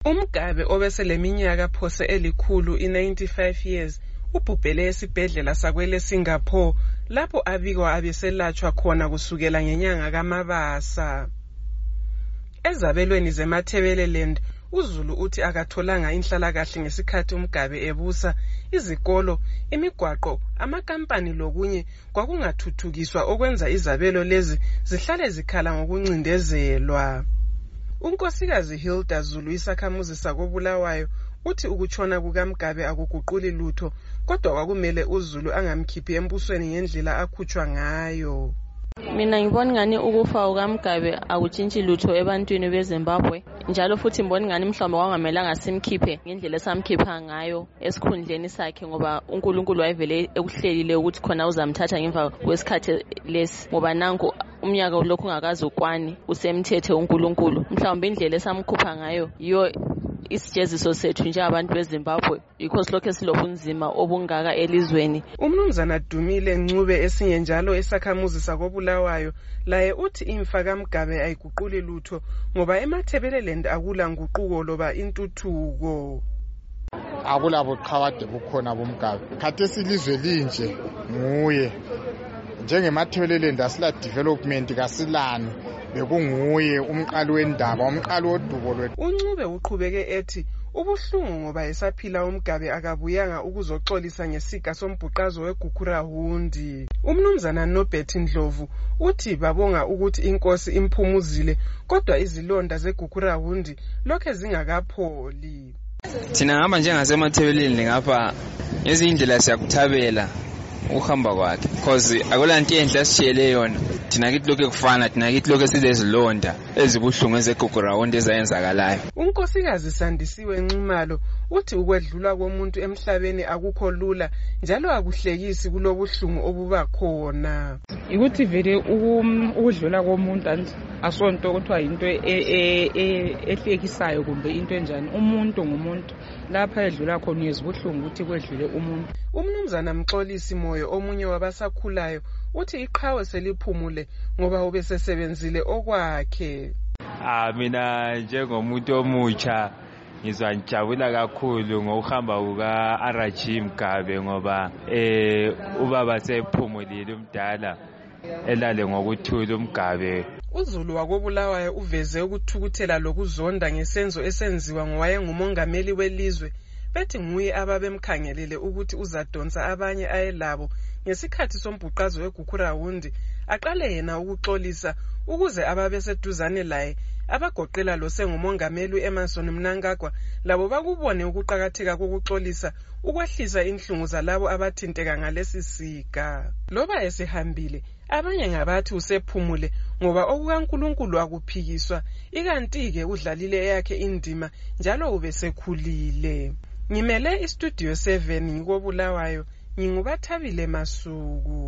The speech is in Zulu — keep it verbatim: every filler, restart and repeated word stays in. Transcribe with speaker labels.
Speaker 1: UMgabe obeseleminyaka phose elikhulu i-ninety-five years ubhubhele esibhedlela sakwele Singapore lapho abikwa abeselatshwa khona kusukela ngenyanga kaMabasa. Ezabelweni zeMathebeleland uZulu uthi akatholanga inhlalakahle ngesikhathi uMgabe ebusa, izikolo, imigwaqo, amakampani lokunye kwakungathuthukiswa okwenza izabelo lezi zihlale zikhala ngokuncindezelwa. Unkosikazi Hilda Zulu isakhamuzi sakoBulawayo uthi ukutshona kukaMgabe akuguquli lutho kodwa kwakumele uZulu angamkhiphi embusweni ngendlela akhutshwa ngayo.
Speaker 2: Mina ngibona ngani ukufa kukaMgabe akutshintshi lutho ebantwini beZimbabwe, njalo futhi ngibona ngani mhlawumbe kwangamelanga simkhiphe ngendlela esamkhipha ngayo esikhundleni sakhe, ngoba uNkulunkulu wayevele ekuhlelile ukuthi khona uzamthatha ngemva kwesikhathi lesi, ngoba nanku umnyaka lokhu ungakazi ukwani usemthethe uNkulunkulu. Mhlawumbe indlela esamkhupha ngayo yiyo isijeziso sethu njengabantu beZimbabwe, yikho silokho silobunzima obungaka elizweni.
Speaker 1: Umnumzana Dumile Ncube esinye njalo esakhamuzi sakoBulawayo laye uthi imfa kaMgabe ayiguquli lutho ngoba eMathebeleland akula nguquko loba intuthuko.
Speaker 3: Akula buqhawade bukhona boMgabe. Khathesi ilizwe linje nguye. NjengeMathebeleland asila development kasilani, bekunguye umqali wendaba, umqali wodubo lwethu.
Speaker 1: uNcube uqhubeke ethi ubuhlungu ngoba esaphila uMgabe akabuyanga ukuzoxolisa ngesika sombhuqazo weGukurahundi. Umnumzana Nobethi Ndlovu uthi babonga ukuthi inkosi imphumuzile kodwa izilonda zeGukurahundi lokhe zingakapholi.
Speaker 4: Thina ngaba njengaseMathebeleland ngapha ngezindlela siyakuthabela uhamba kwakhe because akulanto enhle asishiyele yona. Thina kithi lokho kufana, thina kithi lokho silezilonda ezibuhlungu ezeGukurahundi ezayenzakalayo.
Speaker 1: Unkosikazi Sandisiwe Ncumalo uthi ukwedlula komuntu emhlabeni akukho lula njalo akuhlekisi kulobuhlungu obuba khona.
Speaker 5: Ukuthi vele ukudlula komuntu asonto kuthiwa into ehlekisayo kumbe into enjani. Umuntu ngumuntu, lapha edlula khona uyezibuhlungu ukuthi kwedlule umuntu.
Speaker 1: Umnumzana Mxolisi Moyo omunye wabasakhulayo uthi iqhawe seliphumule ngoba ubesesebenzile okwakhe.
Speaker 6: Ah mina njengomuntu omutsha ngizwa ngijabula kakhulu ngokuhamba kuka Araji Mgabe ngoba eh ubaba sephumulile umdala elale ngokuthula uMgabe.
Speaker 1: uZulu wakoBulawayo uveze ukuthukuthela lokuzonda ngesenzo esenziwa ngowayengumongameli welizwe. Bethi nguye ababemkhangelele ukuthi uzadonsa abanye ayelabo ngesikhathi sombhuqazo weGukurahundi aqale yena ukuxolisa ukuze ababeseduzane laye abagoqela lo sengumongameli uEmmerson Mnangagwa labo bakubone ukuqhakatheka kokuxolisa ukwehlisa inhlungu zalabo abathinteka ngalesi sika. Loba esehambile abanye ngabathi usephumule ngoba okukaNkulunkulu akuphikiswa, ikanti ke udlalile yakhe indima njalo ubesekhulile. Ngimele istudio seven ngikoBulawayo, nginguBathabile Masuku.